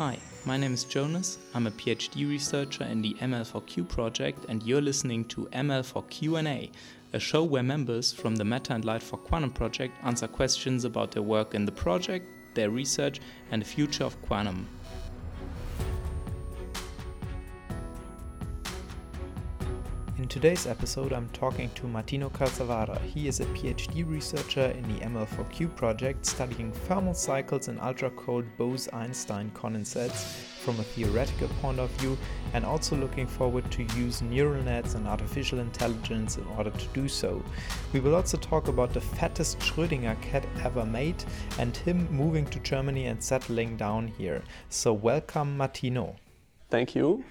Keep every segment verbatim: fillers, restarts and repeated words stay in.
Hi, my name is Jonas. I'm a PhD researcher in the M L four Q project, and you're listening to M L four Q and A, a show where members from the Matter and Light for Quantum project answer questions about their work in the project, their research, and the future of quantum. In today's episode, I'm talking to Martino Calzavara. He is a PhD researcher in the M L four Q project, studying thermal cycles in ultra-cold Bose-Einstein condensates from a theoretical point of view, and also looking forward to use neural nets and artificial intelligence in order to do so. We will also talk about the fattest Schrödinger cat ever made and him moving to Germany and settling down here. So welcome, Martino. Thank you.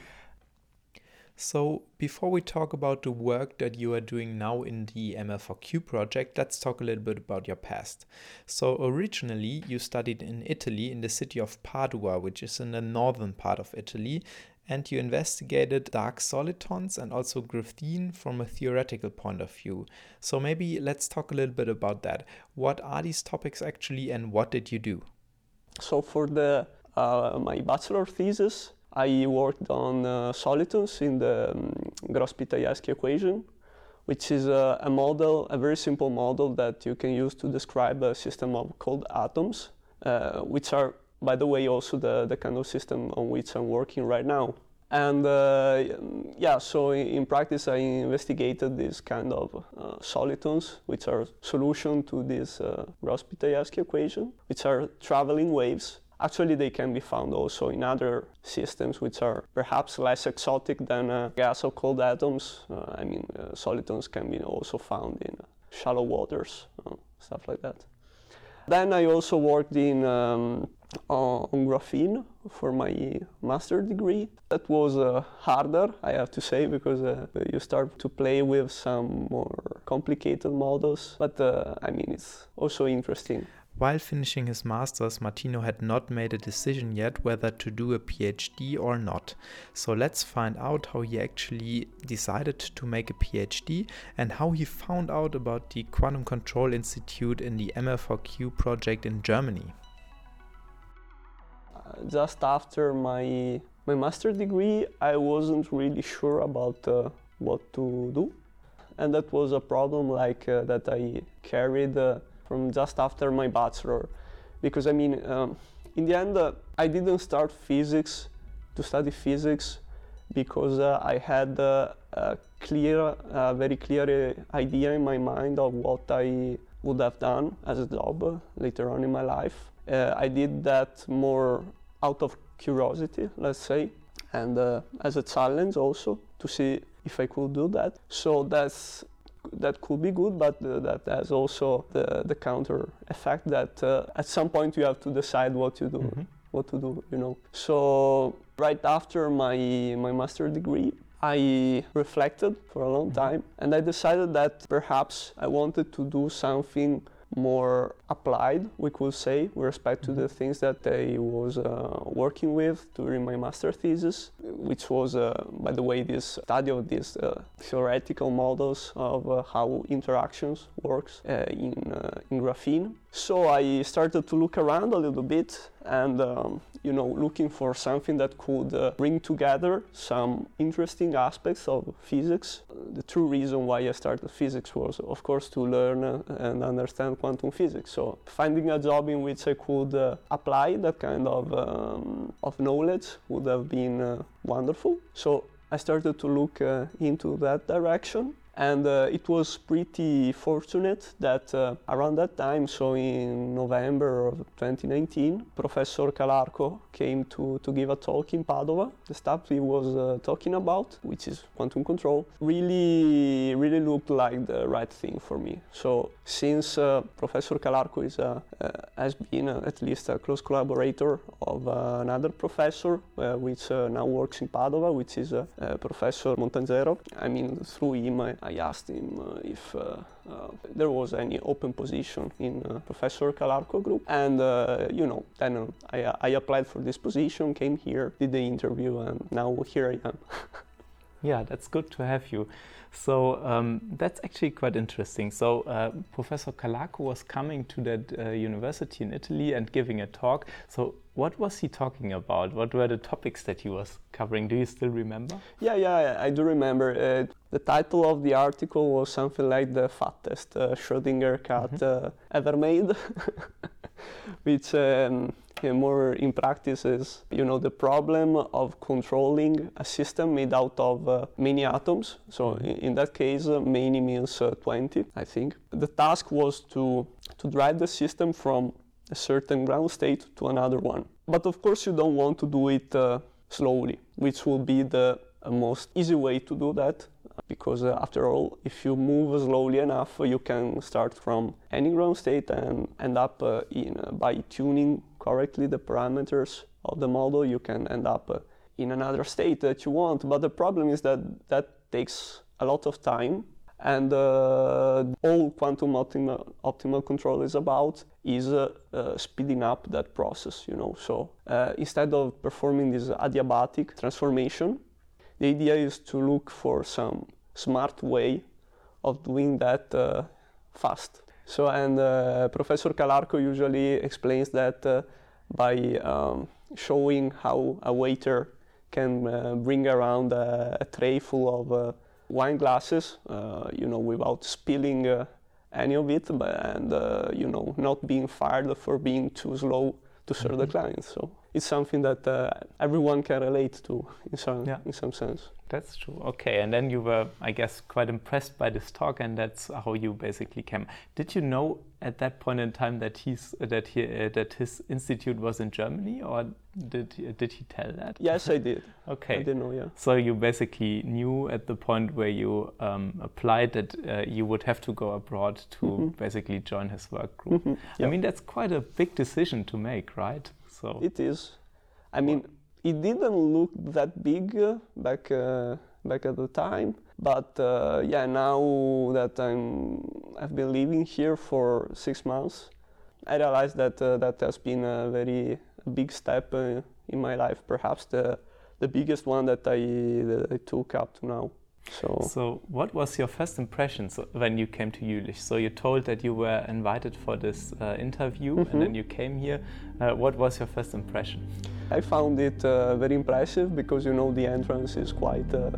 So before we talk about the work that you are doing now in the M L four Q project, let's talk a little bit about your past. So originally you studied in Italy in the city of Padua, which is in the northern part of Italy, and you investigated dark solitons and also graphene from a theoretical point of view. So maybe let's talk a little bit about that. What are these topics actually and what did you do? So for the uh, my bachelor thesis, I worked on uh, solitons in the um, Gross-Pitayevsky equation, which is a, a model, a very simple model that you can use to describe a system of cold atoms, uh, which are, by the way, also the, the kind of system on which I'm working right now. And uh, yeah, so in, in practice I investigated this kind of uh, solitons, which are solution to this uh, Gross-Pitayevsky equation, which are traveling waves. Actually, they can be found also in other systems which are perhaps less exotic than uh, gas or cold atoms. Uh, I mean, uh, solitons can be also found in uh, shallow waters, uh, stuff like that. Then I also worked in um, on, on graphene for my master degree. That was uh, harder, I have to say, because uh, you start to play with some more complicated models. But uh, I mean, it's also interesting. While finishing his master's, Martino had not made a decision yet whether to do a PhD or not. So let's find out how he actually decided to make a PhD and how he found out about the Quantum Control Institute in the M L four Q project in Germany. Uh, just after my, my master degree, I wasn't really sure about uh, what to do. And that was a problem like uh, that I carried uh, from just after my bachelor, because I mean, um, in the end, uh, I didn't start physics to study physics because uh, I had uh, a clear, uh, very clear idea in my mind of what I would have done as a job uh, later on in my life. Uh, I did that more out of curiosity, let's say, and uh, as a challenge also to see if I could do that. So that's that could be good, but uh, that has also the, the counter effect that uh, at some point you have to decide what to do, mm-hmm. what to do, you know. So right after my my master degree, I reflected for a long mm-hmm. time, and I decided that perhaps I wanted to do something more applied, we could say, with respect to the things that I was uh, working with during my master thesis, which was, uh, by the way, this study of these uh, theoretical models of uh, how interactions works uh, in, uh, in graphene. So I started to look around a little bit and, um, you know, looking for something that could uh, bring together some interesting aspects of physics. The true reason why I started physics was, of course, to learn uh, and understand quantum physics. So finding a job in which I could uh, apply that kind of, um, of knowledge would have been uh, wonderful. So I started to look uh, into that direction. And uh, it was pretty fortunate that uh, around that time, so in November of twenty nineteen, Professor Calarco came to, to give a talk in Padova. The stuff he was uh, talking about, which is quantum control, really, really looked like the right thing for me. So since uh, Professor Calarco is, uh, uh, has been uh, at least a close collaborator of uh, another professor, uh, which uh, now works in Padova, which is uh, uh, Professor Montangero. I mean, through him, I, I asked him uh, if uh, uh, there was any open position in uh, Professor Calarco group, and uh, you know, then uh, I, I applied for this position, came here, did the interview, and now here I am. Yeah, that's good to have you. So um, that's actually quite interesting. So uh, Professor Calarco was coming to that uh, university in Italy and giving a talk. So what was he talking about? What were the topics that he was covering? Do you still remember? Yeah, yeah, I do remember. Uh, the title of the article was something like the fattest uh, Schrödinger cat mm-hmm. uh, ever made, which um, yeah, more in practice is, you know, the problem of controlling a system made out of uh, many atoms. So in, in that case, uh, many means uh, twenty, I think. The task was to, to drive the system from a certain ground state to another one. But of course you don't want to do it uh, slowly, which will be the uh, most easy way to do that, because uh, after all, if you move slowly enough, you can start from any ground state and end up uh, in, uh, by tuning correctly the parameters of the model, you can end up uh, in another state that you want. But the problem is that that takes a lot of time, and uh, all quantum optimal, optimal control is about is uh, uh, speeding up that process, you know. So uh, instead of performing this adiabatic transformation, the idea is to look for some smart way of doing that uh, fast. So, and uh, Professor Calarco usually explains that uh, by um, showing how a waiter can uh, bring around a, a tray full of uh, wine glasses, uh, you know, without spilling uh, any of it, but, and uh, you know, not being fired for being too slow to serve mm-hmm. the clients. So it's something that uh, everyone can relate to in some yeah. in some sense. That's true. Okay, and then you were, I guess, quite impressed by this talk, and that's how you basically came. Did you know at that point in time that he's that he uh, that his institute was in Germany, or did he, did he tell that? Yes, I did. Okay, I did know. Yeah. So you basically knew at the point where you um, applied that uh, you would have to go abroad to mm-hmm. basically join his work group. Mm-hmm. Yep. I mean, that's quite a big decision to make, right? So it is. I mean. It didn't look that big uh, back uh, back at the time, but uh, yeah, now that I'm I've been living here for six months, I realized that uh, that has been a very big step uh, in my life, perhaps the the biggest one that I that I took up to now. So, so what was your first impression so when you came to Jülich? So you told that you were invited for this uh, interview, mm-hmm. and then you came here. Uh, what was your first impression? I found it uh, very impressive because, you know, the entrance is quite uh,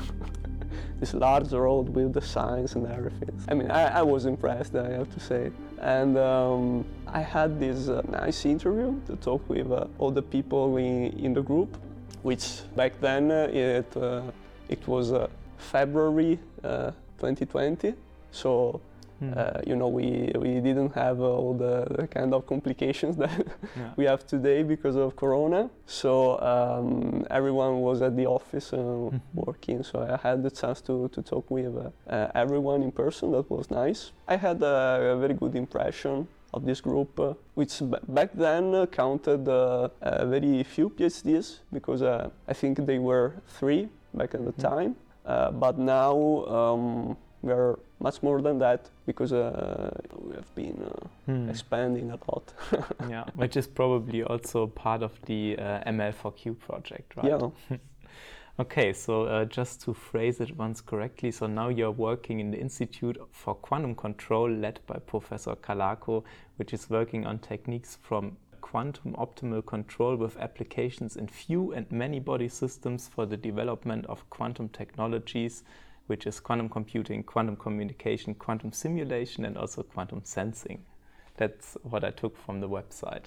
this large road with the signs and everything. I mean, I, I was impressed, I have to say. And um, I had this uh, nice interview to talk with uh, all the people in, in the group, which back then uh, it uh, it was uh, February uh, twenty twenty. So. Hmm. Uh, you know, we, we didn't have uh, all the, the kind of complications that yeah. we have today because of Corona. So um, everyone was at the office uh, mm-hmm. working. So I had the chance to, to talk with uh, uh, everyone in person. That was nice. I had a, a very good impression of this group, uh, which b- back then uh, counted uh, uh, very few PhDs, because uh, I think they were three back at the mm-hmm. time. Uh, but now um, we are much more than that, because uh, we have been uh, hmm. expanding a lot. Yeah, which is probably also part of the uh, M L four Q project, right? Yeah. Okay, so uh, just to phrase it once correctly, so now you're working in the Institute for Quantum Control led by Professor Calarco, which is working on techniques from quantum optimal control with applications in few and many body systems for the development of quantum technologies, which is quantum computing, quantum communication, quantum simulation, and also quantum sensing. That's what I took from the website.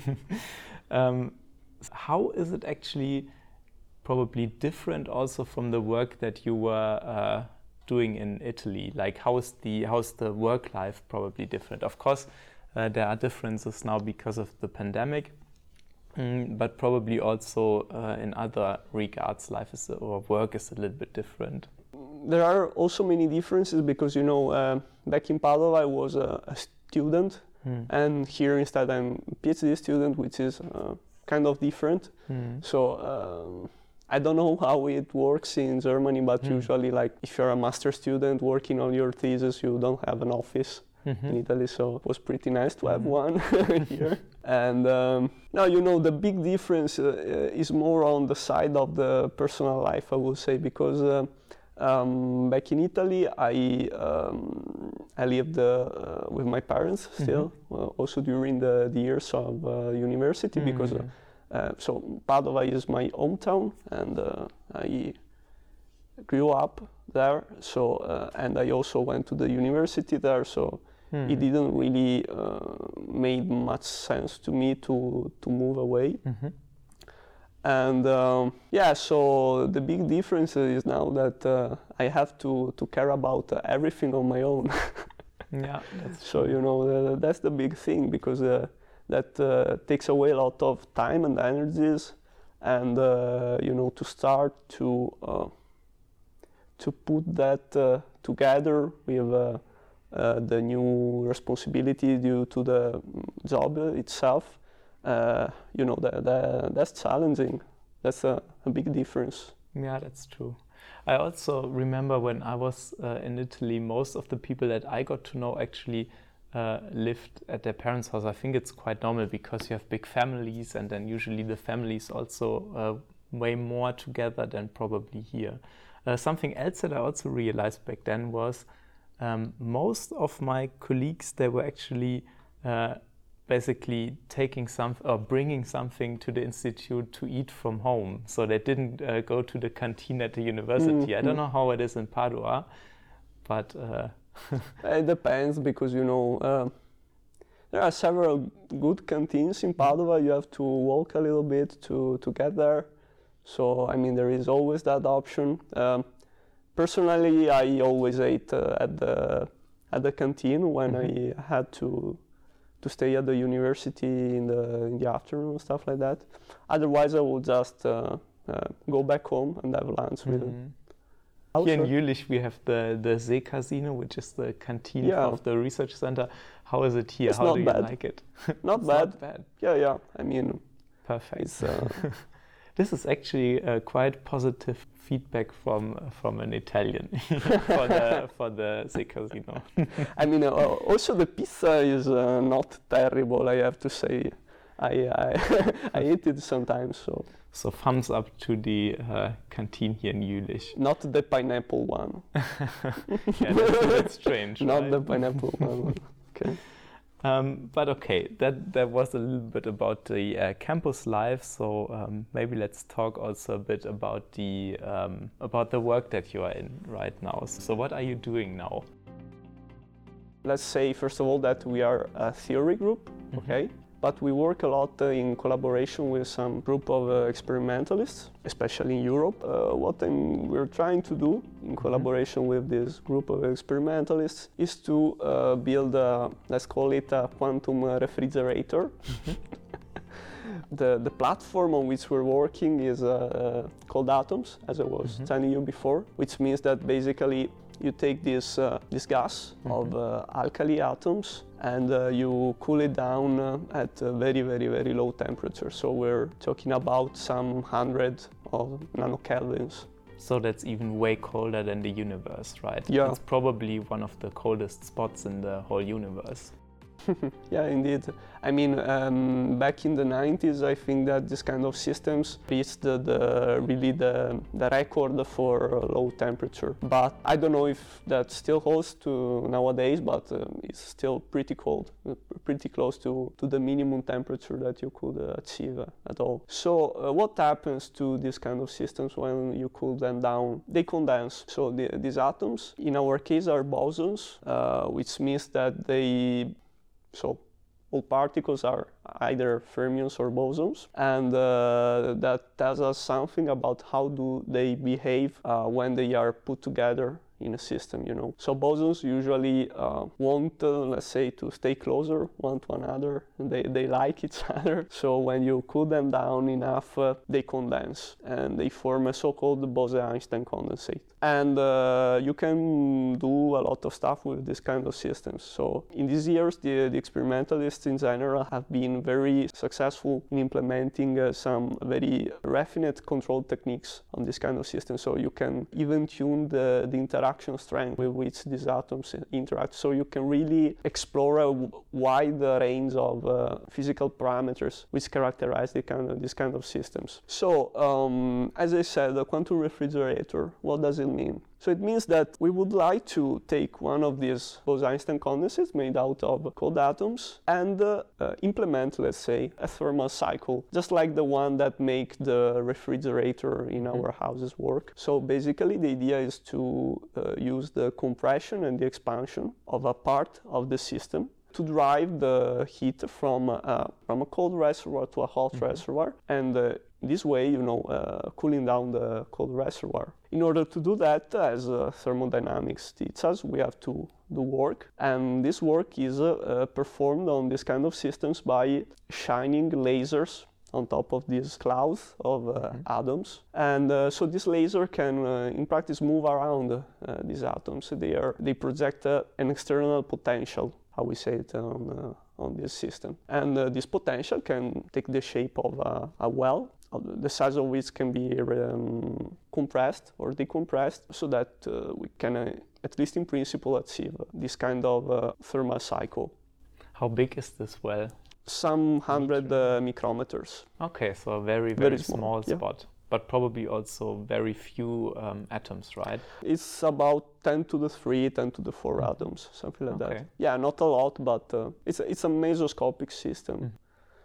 um, how is it actually probably different also from the work that you were uh, doing in Italy? Like, how is the how's the work life probably different? Of course, uh, there are differences now because of the pandemic, mm, but probably also uh, in other regards, life is or work is a little bit different. There are also many differences because, you know, uh, back in Padova I was a, a student, mm. and here instead I'm a PhD student, which is uh, kind of different. Mm. So um, I don't know how it works in Germany, but mm. usually, like, if you're a master student working on your thesis, you don't have an office. mm-hmm. in Italy, so it was pretty nice to have mm-hmm. one here. And um, now, you know, the big difference uh, is more on the side of the personal life, I would say, because uh, um, back in Italy, I um, I lived uh, with my parents still, mm-hmm. uh, also during the, the years of uh, university, mm-hmm. because uh, uh, so Padova is my hometown, and uh, I grew up there. So uh, and I also went to the university there. So. Mm. It didn't really uh, made much sense to me to to move away. Mm-hmm. And um, yeah, so the big difference is now that uh, I have to to care about uh, everything on my own. Yeah, that's so true. You know uh, that's the big thing, because uh, that uh, takes away a lot of time and energies, and uh, you know to start to uh, to put that uh, together with. Uh, Uh, the new responsibility due to the job itself, uh, you know, that, that, that's challenging. That's a, a big difference. Yeah, that's true. I also remember when I was uh, in Italy, most of the people that I got to know actually uh, lived at their parents' house. I think it's quite normal because you have big families, and then usually the families also uh, way more together than probably here. Uh, something else that I also realized back then was Um, most of my colleagues, they were actually uh, basically taking some or bringing something to the institute to eat from home. So they didn't uh, go to the canteen at the university. Mm-hmm. I don't know how it is in Padua, but uh, it depends, because you know uh, there are several good canteens in Padua. You have to walk a little bit to to get there. So I mean, there is always that option. Um, Personally, I always ate uh, at the at the canteen when mm-hmm. I had to to stay at the university in the in the afternoon and stuff like that. Otherwise, I would just uh, uh, go back home and have lunch with mm-hmm. them. Here in Jülich, we have the the Seekasino, which is the canteen yeah. of the research center. How is it here? It's How not do bad. you like it? Not it's bad. Not bad. Yeah, yeah. I mean, perfect. It's, uh, This is actually uh, quite positive feedback from uh, from an Italian for the for the Seekasino. I mean, uh, also the pizza is uh, not terrible, I have to say. I I, I eat it sometimes. So so thumbs up to the uh, canteen here in Jülich. Not the pineapple one. Yeah, that's, that's strange. Not right? the pineapple one. Okay. Um, but okay, that, that was a little bit about the uh, campus life. So um, maybe let's talk also a bit about the um, about the work that you are in right now. So what are you doing now? Let's say first of all that we are a theory group, mm-hmm. okay? But we work a lot uh, in collaboration with some group of uh, experimentalists, especially in Europe. Uh, what I'm, we're trying to do in collaboration mm-hmm. with this group of experimentalists is to uh, build a, let's call it a quantum refrigerator. Mm-hmm. the, the platform on which we're working is uh, uh, called Atoms, as I was mm-hmm. telling you before, which means that basically you take this, uh, this gas mm-hmm. of uh, alkali atoms and uh, you cool it down uh, at a very, very, very low temperature. So we're talking about some hundred of nanokelvins. So that's even way colder than the universe, right? Yeah. It's probably one of the coldest spots in the whole universe. Yeah, indeed. I mean, um, back in the nineties, I think that this kind of systems reached the, the really the, the record for low temperature. But I don't know if that still holds to nowadays, but um, it's still pretty cold, uh, pretty close to, to the minimum temperature that you could uh, achieve uh, at all. So uh, what happens to these kind of systems when you cool them down? They condense. So the, these atoms, in our case, are bosons, uh, which means that they So all particles are either fermions or bosons, and uh, that tells us something about how do they behave uh, when they are put together in a system, you know. So bosons usually uh, want, uh, let's say, to stay closer one to another, and they, they like each other. So when you cool them down enough, uh, they condense, and they form a so-called Bose-Einstein condensate. And uh, you can do a lot of stuff with this kind of systems. So in these years, the, the experimentalists in general have been very successful in implementing uh, some very refined control techniques on this kind of system. So you can even tune the, the interaction interaction strength with which these atoms interact. So you can really explore a wide range of uh, physical parameters which characterize the kind of, these kind of systems. So, um, as I said, the quantum refrigerator, what does it mean? So it means that we would like to take one of these Bose-Einstein condensates made out of cold atoms and uh, uh, implement, let's say, a thermal cycle, just like the one that make the refrigerator in our houses work. So basically the idea is to uh, use the compression and the expansion of a part of the system to drive the heat from, uh, from a cold reservoir to a hot mm-hmm. reservoir, and uh, this way, you know, uh, cooling down the cold reservoir. In order to do that, as uh, thermodynamics teaches us, we have to do work, and this work is uh, uh, performed on this kind of systems by shining lasers on top of these clouds of uh, mm-hmm. atoms, and uh, so this laser can, uh, in practice, move around uh, these atoms. They are they project uh, an external potential, how we say it on uh, on this system, and uh, this potential can take the shape of uh, a well, the size of which can be um, compressed or decompressed, so that uh, we can, uh, at least in principle, achieve this kind of uh, thermal cycle. How big is this well? Some hundred uh, micrometers. Okay, so a very, very, very small, small spot, yeah. But probably also very few um, atoms, right? It's about ten to the three, ten to the four mm. atoms, something like okay. that. Yeah, not a lot, but uh, it's, a, it's a mesoscopic system. Mm.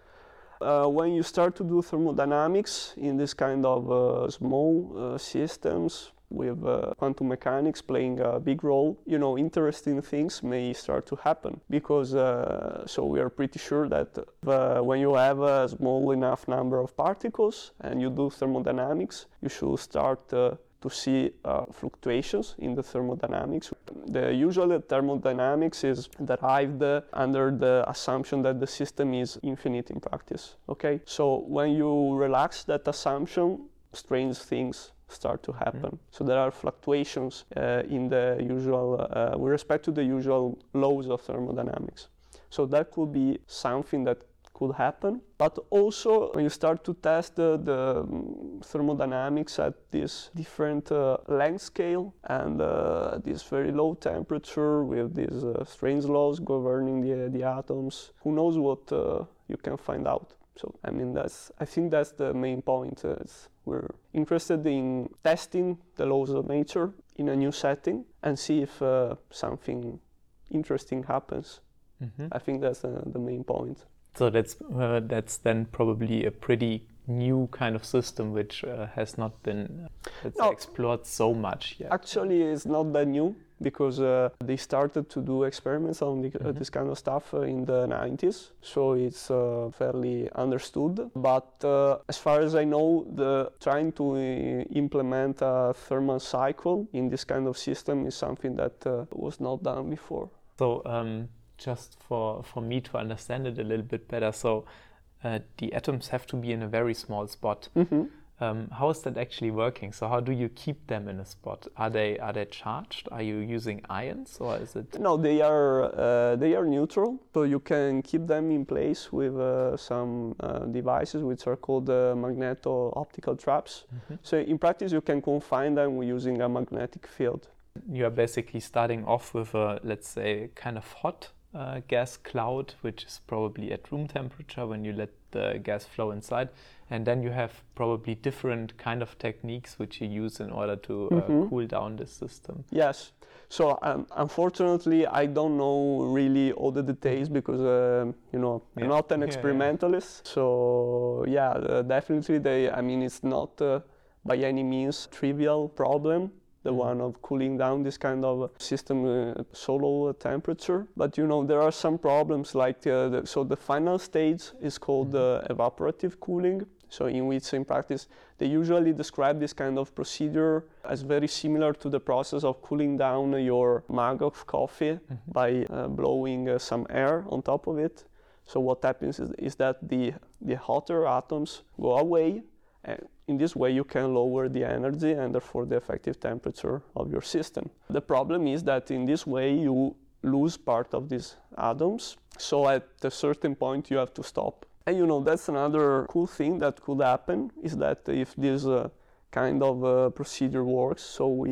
Uh, when you start to do thermodynamics in this kind of uh, small uh, systems, with uh, quantum mechanics playing a big role, you know, interesting things may start to happen, because uh, so we are pretty sure that uh, when you have a small enough number of particles and you do thermodynamics, you should start uh, to see uh, fluctuations in the thermodynamics. The usual thermodynamics is derived uh, under the assumption that the system is infinite in practice, okay? So when you relax that assumption, strange things start to happen. Mm-hmm. So there are fluctuations uh, in the usual, uh, with respect to the usual laws of thermodynamics. So that could be something that could happen. But also when you start to test the, the um, thermodynamics at this different uh, length scale and uh, this very low temperature with these uh, strange laws governing the, the atoms, who knows what uh, you can find out. So, I mean, that's, I think that's the main point. Uh, we're interested in testing the laws of nature in a new setting and see if uh, something interesting happens. Mm-hmm. I think that's uh, the main point. So that's uh, that's then probably a pretty new kind of system which uh, has not been let's no, say, explored so much yet. Actually, it's not that new, because uh, they started to do experiments on the, mm-hmm. uh, this kind of stuff uh, in the nineties, so it's uh, fairly understood. But uh, as far as I know, the trying to uh, implement a thermal cycle in this kind of system is something that uh, was not done before. So um, just for, for me to understand it a little bit better, so uh, the atoms have to be in a very small spot. Mm-hmm. Um, how is that actually working? So how do you keep them in a spot? Are they are they charged? Are you using ions, or is it? No, they are uh, they are neutral. So you can keep them in place with uh, some uh, devices which are called uh, magneto-optical traps. Mm-hmm. So in practice, you can confine them using a magnetic field. You are basically starting off with a, let's say, kind of hot uh, gas cloud, which is probably at room temperature when you let the gas flow inside. And then you have probably different kind of techniques which you use in order to uh, mm-hmm. cool down the system. Yes. So um, unfortunately, I don't know really all the details because uh, you know yeah. I'm not an experimentalist. Yeah, yeah. So yeah, uh, definitely they. I mean, it's not uh, by any means trivial problem. The mm-hmm. one of cooling down this kind of system uh, so low temperature. But you know, there are some problems like, uh, the, so the final stage is called mm-hmm. uh, evaporative cooling. So in which, in practice, they usually describe this kind of procedure as very similar to the process of cooling down your mug of coffee mm-hmm. by uh, blowing uh, some air on top of it. So what happens is, is that the, the hotter atoms go away, and in this way you can lower the energy and therefore the effective temperature of your system. The problem is that in this way you lose part of these atoms, so at a certain point you have to stop. And you know, that's another cool thing that could happen, is that if this uh, kind of uh, procedure works, so we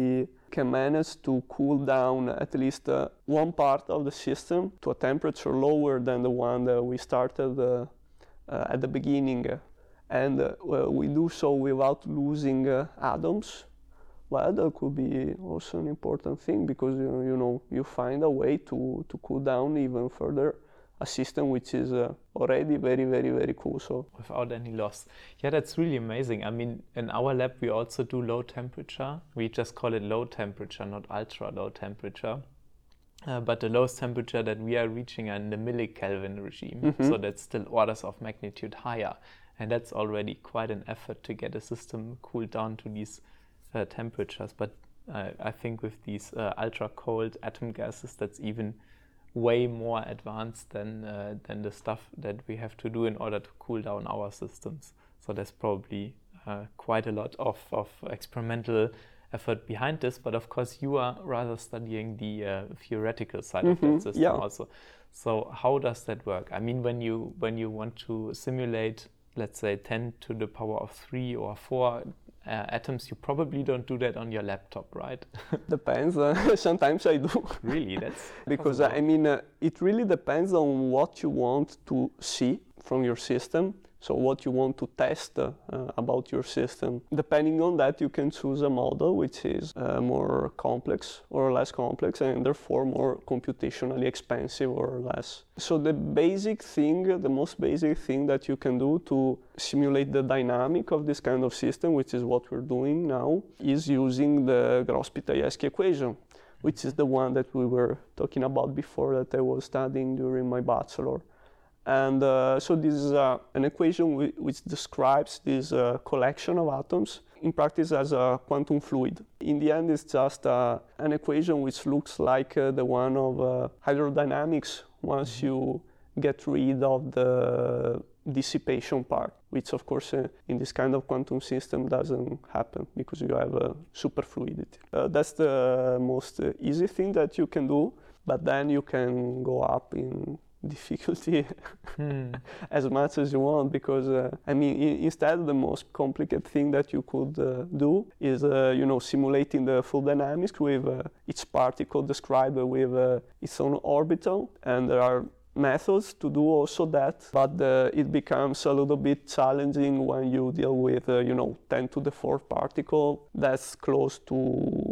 can manage to cool down at least uh, one part of the system to a temperature lower than the one that we started uh, uh, at the beginning, and uh, well, we do so without losing uh, atoms, well, that could be also an important thing, because you, you know you find a way to, to cool down even further a system which is uh, already very, very, very cool. So without any loss. Yeah, that's really amazing. I mean, in our lab, we also do low temperature. We just call it low temperature, not ultra low temperature. Uh, but the lowest temperature that we are reaching are in the millikelvin regime. Mm-hmm. So that's still orders of magnitude higher. And that's already quite an effort to get a system cooled down to these uh, temperatures. But uh, I think with these uh, ultra cold atom gases, that's even way more advanced than uh, than the stuff that we have to do in order to cool down our systems. So there's probably uh, quite a lot of, of experimental effort behind this, but of course you are rather studying the uh, theoretical side mm-hmm. of that system yeah. also. So how does that work? I mean, when you when you want to simulate, let's say ten to the power of three or four Uh, atoms, you probably don't do that on your laptop, right? Depends. Uh, sometimes I do. Really? That's because uh, I mean, uh, it really depends on what you want to see from your system. So what you want to test uh, uh, about your system. Depending on that, you can choose a model which is uh, more complex or less complex, and therefore more computationally expensive or less. So the basic thing, the most basic thing that you can do to simulate the dynamic of this kind of system, which is what we're doing now, is using the Gross-Pitayevsky equation, which is the one that we were talking about before, that I was studying during my bachelor. And uh, so this is uh, an equation w- which describes this uh, collection of atoms in practice as a quantum fluid. In the end, it's just uh, an equation which looks like uh, the one of uh, hydrodynamics once mm-hmm. you get rid of the dissipation part, which of course uh, in this kind of quantum system doesn't happen because you have uh, superfluidity. Uh, that's the most uh, easy thing that you can do, but then you can go up in difficulty hmm. as much as you want, because uh, I mean I- instead the most complicated thing that you could uh, do is uh, you know simulating the full dynamics with uh, each particle described with uh, its own orbital, and there are methods to do also that, but uh, it becomes a little bit challenging when you deal with uh, you know ten to the fourth particle. That's close to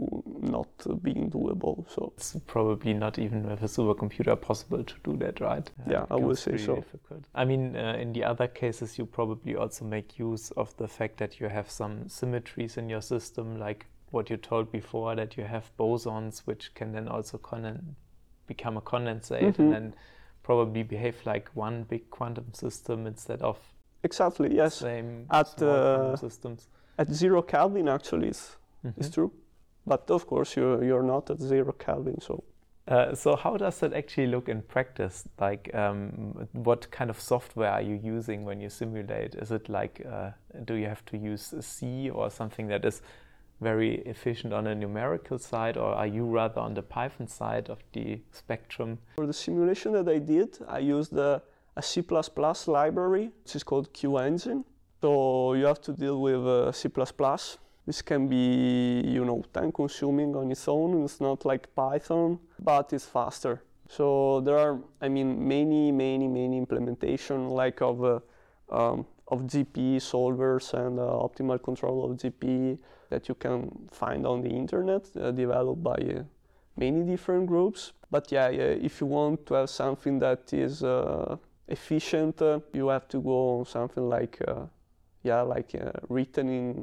not being doable. So it's probably not even with a supercomputer possible to do that, right? Yeah, uh, I would say so. Difficult. I mean, uh, in the other cases, you probably also make use of the fact that you have some symmetries in your system, like what you told before, that you have bosons, which can then also con- become a condensate, mm-hmm. and then probably behave like one big quantum system instead of exactly yes same at uh, systems. At zero Kelvin actually is mm-hmm. is true, but of course you you're not at zero Kelvin. So uh, so how does that actually look in practice? Like um, what kind of software are you using when you simulate? Is it like uh, do you have to use C or something that is very efficient on a numerical side, or are you rather on the Python side of the spectrum? For the simulation that I did, I used a, a C plus plus library, which is called QEngine. So you have to deal with uh, C plus plus. This can be, you know, time consuming on its own. It's not like Python, but it's faster. So there are, I mean, many, many, many implementation like of uh, um, of G P E solvers and uh, optimal control of G P E that you can find on the internet, uh, developed by uh, many different groups. But yeah, yeah, if you want to have something that is uh, efficient, uh, you have to go on something like, uh, yeah, like uh, written in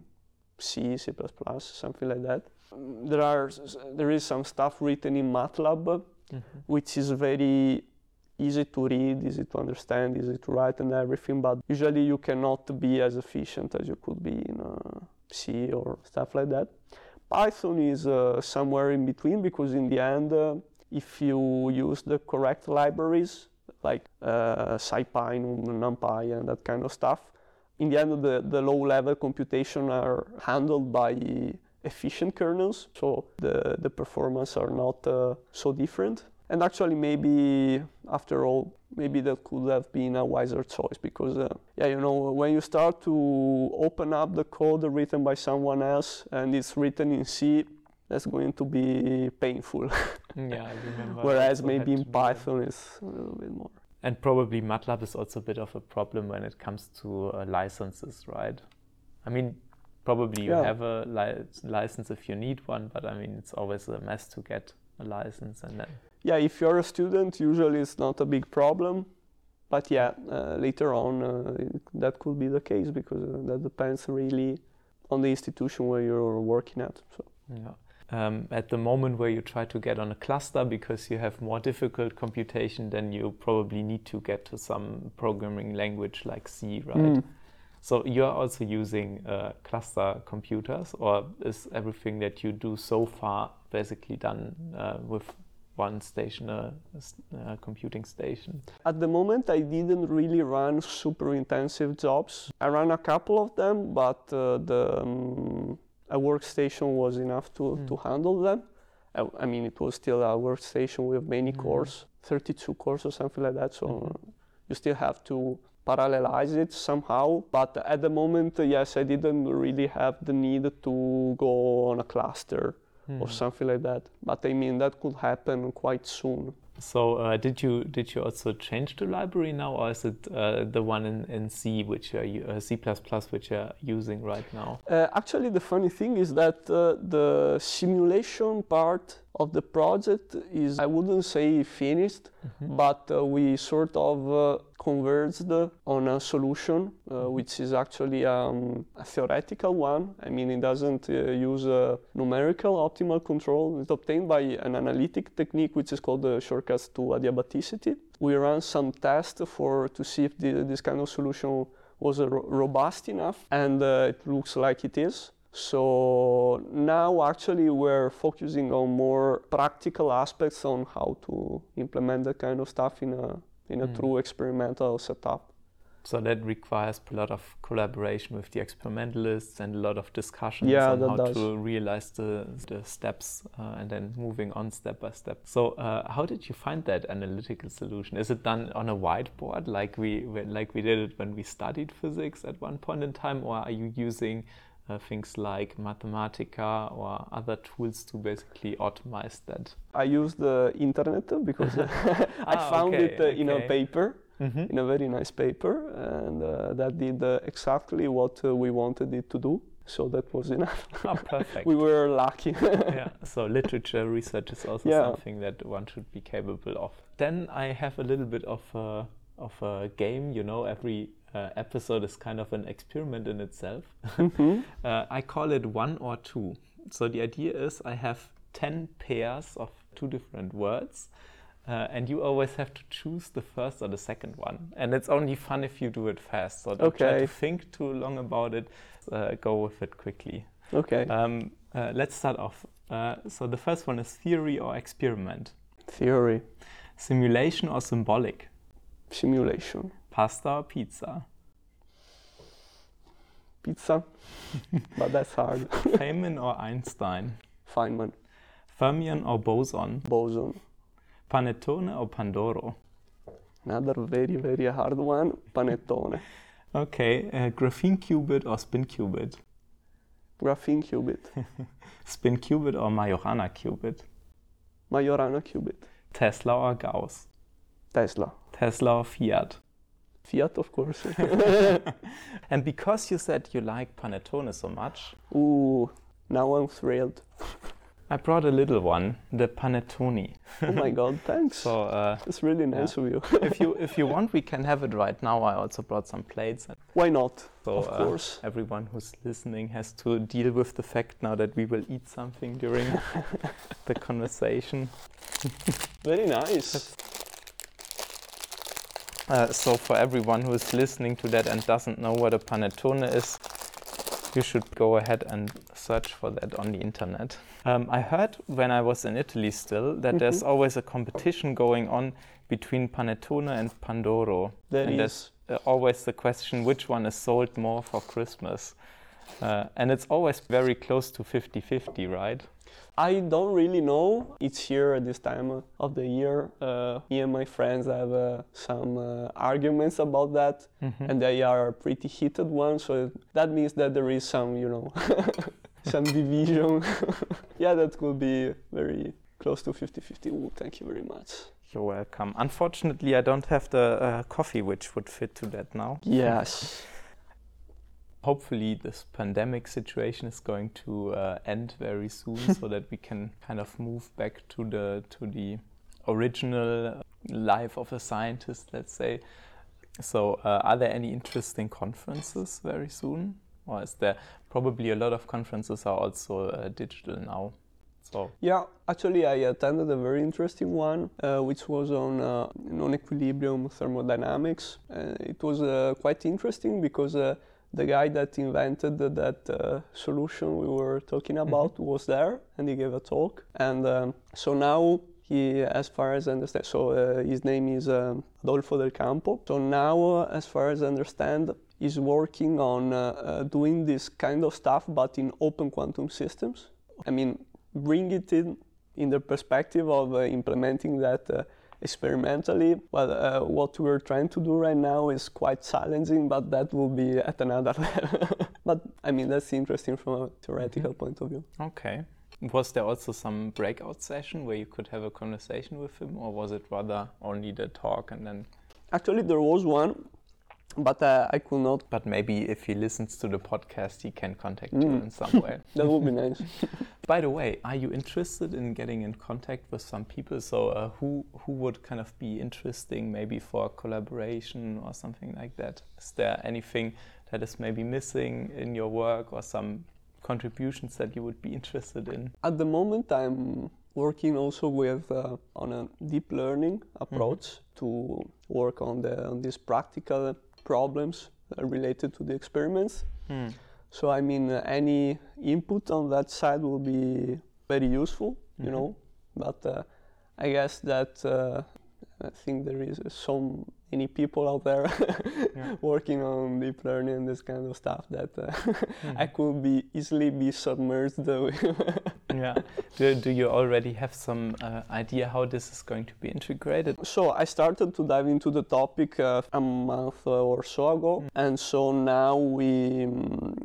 C, C plus plus, something like that. There are, there is some stuff written in MATLAB, mm-hmm. which is very easy to read, easy to understand, easy to write and everything, but usually you cannot be as efficient as you could be in uh, C or stuff like that. Python is uh, somewhere in between, because in the end, uh, if you use the correct libraries, like uh, SciPy, NumPy and that kind of stuff, in the end the, the low-level computation are handled by efficient kernels, so the, the performance are not uh, so different. And actually, maybe after all, maybe that could have been a wiser choice, because, uh, yeah, you know, when you start to open up the code written by someone else and it's written in C, that's going to be painful. Yeah, I remember. Whereas also maybe had in to do Python it's a little bit more. And probably MATLAB is also a bit of a problem when it comes to uh, licenses, right? I mean, probably you Yeah. have a li- license if you need one, but I mean, it's always a mess to get a license and then. Yeah, if you're a student, usually it's not a big problem. But yeah, uh, later on, uh, it, that could be the case because uh, that depends really on the institution where you're working at. So. Yeah. Um, at the moment where you try to get on a cluster because you have more difficult computation, then you probably need to get to some programming language like C, right? Mm. So you're also using uh, cluster computers, or is everything that you do so far basically done uh, with one station, a uh, uh, computing station? At the moment, I didn't really run super intensive jobs. I ran a couple of them, but uh, the um, a workstation was enough to, Mm. to handle them. I, I mean, it was still a workstation with many Mm. cores, thirty-two cores or something like that. So Mhm. uh, you still have to parallelize it somehow. But at the moment, uh, yes, I didn't really have the need to go on a cluster or Mm. something like that. But I mean, that could happen quite soon. So uh, did you did you also change the library now, or is it uh, the one in, in C, which you're, u- uh, C plus plus, which you're using right now? Uh, actually, the funny thing is that uh, the simulation part of the project is, I wouldn't say finished, Mhm. but uh, we sort of uh, converged on a solution, uh, Mhm. which is actually um, a theoretical one. I mean, it doesn't uh, use a numerical optimal control. It's obtained by an analytic technique, which is called the shortcuts to adiabaticity. We ran some tests for to see if the, this kind of solution was uh, ro- robust enough, and uh, it looks like it is. So now actually we're focusing on more practical aspects on how to implement that kind of stuff in a in a Mm. true experimental setup. So that requires a lot of collaboration with the experimentalists and a lot of discussions Yeah, on that how does. to realize the, the steps uh, and then moving on step by step. So uh, how did you find that analytical solution? Is it done on a whiteboard like we like we did it when we studied physics at one point in time, or are you using uh, things like Mathematica or other tools to basically optimize that? I used the internet because I Ah, found okay, it uh, in a okay. paper, Mm-hmm. in a very nice paper, and uh, that did uh, exactly what uh, we wanted it to do. So that was enough. Oh, perfect. We were lucky. Yeah, so literature research is also Yeah. something that one should be capable of. Then I have a little bit of a, of a game, you know, every uh, episode is kind of an experiment in itself. Mhm. uh, I call it one or two. So the idea is I have ten pairs of two different words. Uh, and you always have to choose the first or the second one. And it's only fun if you do it fast. So don't try Okay. to think too long about it. Uh, go with it quickly. Okay. Um, uh, let's start off. Uh, so the first one is theory or experiment. Theory. Simulation or symbolic. Simulation. Pasta or pizza. Pizza. But that's hard. Feynman or Einstein. Feynman. Fermion or boson. Boson. Panettone or Pandoro. Another very, very hard one. Panettone. Okay, uh, graphene qubit or spin qubit. Graphene qubit. Spin qubit or Majorana qubit. Majorana qubit. Tesla or Gauss. Tesla. Tesla or Fiat. Fiat, of course. And because you said you like panettone so much, Ooh, now I'm thrilled. I brought a little one, the panettone. Oh my god, thanks. So uh, That's really nice of you. if you if you want, we can have it right now. I also brought some plates. Why not? So Of uh, course. everyone who's listening has to deal with the fact now that we will eat something during the conversation. Very nice. Uh, so for everyone who is listening to that and doesn't know what a panettone is, you should go ahead and search for that on the internet. Um, I heard when I was in Italy still that there's Mhm. always a competition going on between panettone and Pandoro. There and is. there's uh, always the question which one is sold more for Christmas. Uh, and it's always very close to fifty-fifty, right? I don't really know. It's here at this time of the year. Uh, me and my friends have uh, some uh, arguments about that, Mhm. and they are pretty heated ones. So that means that there is some, you know, some division. Yeah, that could be very close to fifty-fifty. Ooh, thank you very much. You're welcome. Unfortunately, I don't have the uh, coffee which would fit to that now. Yes. Hopefully this pandemic situation is going to uh, end very soon so that we can kind of move back to the to the original life of a scientist, let's say. So uh, are there any interesting conferences very soon? Or is there probably a lot of conferences are also uh, digital now? So yeah, actually I attended a very interesting one, uh, which was on uh, non-equilibrium thermodynamics. Uh, it was uh, quite interesting because uh, the guy that invented that uh, solution we were talking about mm-hmm. was there, and he gave a talk. And um, so now he, as far as I understand, so uh, his name is um, Adolfo Del Campo. So now, uh, as far as I understand, he's working on uh, uh, doing this kind of stuff, but in open quantum systems. I mean, bring it in in the perspective of uh, implementing that uh, experimentally. Well, uh, what we're trying to do right now is quite challenging, but that will be at another level. But I mean, that's interesting from a theoretical mm-hmm. point of view. Okay. Was there also some breakout session where you could have a conversation with him, or was it rather only the talk and then? Actually, there was one, but uh, I could not. But maybe if he listens to the podcast, he can contact mm. you in some way. That would be nice. By the way, are you interested in getting in contact with some people? So uh, who who would kind of be interesting maybe for collaboration or something like that? Is there anything that is maybe missing in your work or some contributions that you would be interested in? At the moment, I'm working also with uh, on a deep learning approach mm-hmm. to work on the on these practical problems uh, related to the experiments. Mm. So I mean, uh, any input on that side will be very useful, mm-hmm. you know. But uh, I guess that uh, I think there is uh, so many people out there yeah. working on deep learning and this kind of stuff that uh, mm-hmm. I could be easily be submerged. Yeah. Do, do you already have some uh, idea how this is going to be integrated? So I started to dive into the topic uh, a month or so ago, mm. and so now we um,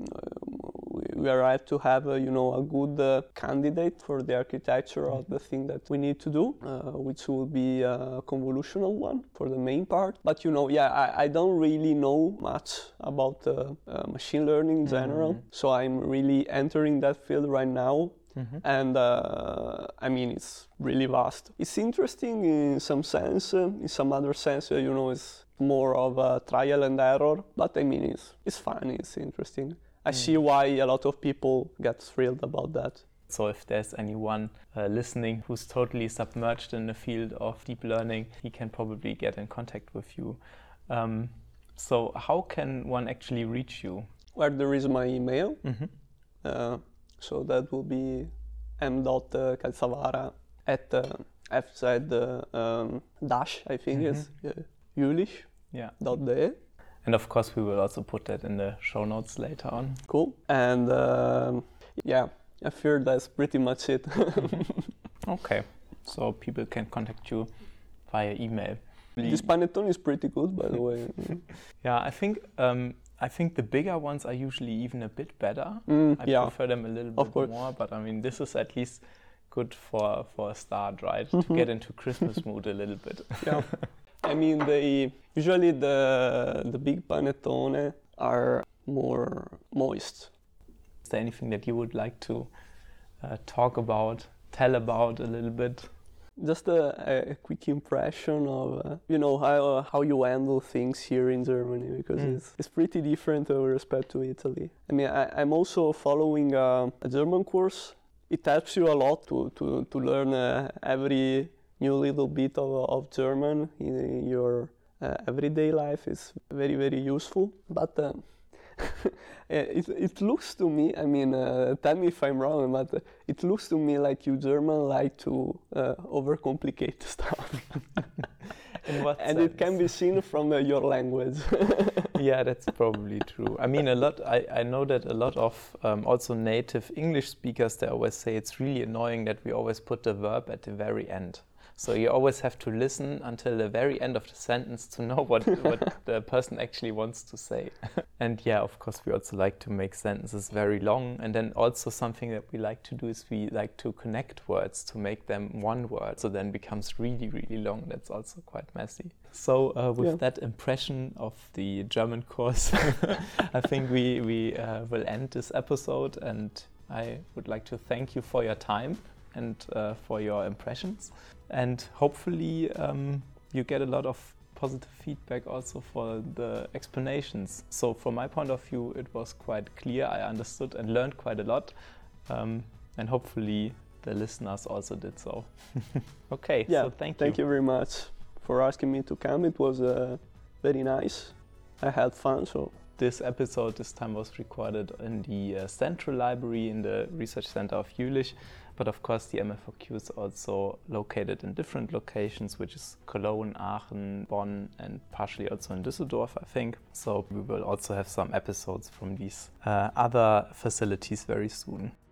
we arrived to have a, you know a good uh, candidate for the architecture mm. of the thing that we need to do, uh, which will be a convolutional one for the main part. But you know, yeah, I, I don't really know much about uh, uh, machine learning in general, mm-hmm. so I'm really entering that field right now. Mm-hmm. And uh, I mean, it's really vast. It's interesting in some sense, uh, in some other sense, uh, you know, it's more of a trial and error. But I mean, it's it's fun, it's interesting. I mm. see why a lot of people get thrilled about that. So if there's anyone uh, listening who's totally submerged in the field of deep learning, he can probably get in contact with you. Um, so how can one actually reach you? Well, there is my email. Mm-hmm. Uh, So that will be m dot calzavara at uh, fz uh, um, dash, I think mm-hmm. is uh, Jülich yeah. dot de. And of course we will also put that in the show notes later on. Cool. And um, yeah, I fear that's pretty much it. Okay, so people can contact you via email. This panettone is pretty good, by the way. Yeah, I think um, I think the bigger ones are usually even a bit better. Mm, I yeah. prefer them a little bit more, but I mean, this is at least good for, for a start, right? Mm-hmm. To get into Christmas mood a little bit. Yeah. I mean, they usually the the big panettone are more moist. Is there anything that you would like to uh, talk about, tell about a little bit? Just a, a quick impression of uh, you know how uh, how you handle things here in Germany, because mm. it's it's pretty different with respect to Italy. I mean, I, I'm also following uh, a German course. It helps you a lot to to to learn uh, every new little bit of of German in your uh, everyday life. It's very very useful, but. Uh, it it looks to me, I mean, uh, tell me if I'm wrong, but uh, it looks to me like you German like to uh, overcomplicate stuff. In what and sense? It can be seen from uh, your language. Yeah, that's probably true. I mean, a lot. I, I know that a lot of um, also native English speakers, they always say it's really annoying that we always put the verb at the very end. So you always have to listen until the very end of the sentence to know what, what the person actually wants to say. And yeah, of course, we also like to make sentences very long. And then also something that we like to do is we like to connect words to make them one word. So then it becomes really, really long. That's also quite messy. So uh, with Yeah. that impression of the German course, I think we, we uh, will end this episode. And I would like to thank you for your time and uh, for your impressions. And hopefully um, you get a lot of positive feedback also for the explanations. So from my point of view, it was quite clear. I understood and learned quite a lot. Um, and hopefully the listeners also did so. Okay, Yeah, so thank you. Thank you very much for asking me to come. It was uh, very nice. I had fun, so. This episode this time was recorded in the uh, Central Library in the Research Center of Jülich. But of course the M L four Q is also located in different locations, which is Cologne, Aachen, Bonn, and partially also in Düsseldorf, I think. So we will also have some episodes from these uh, other facilities very soon.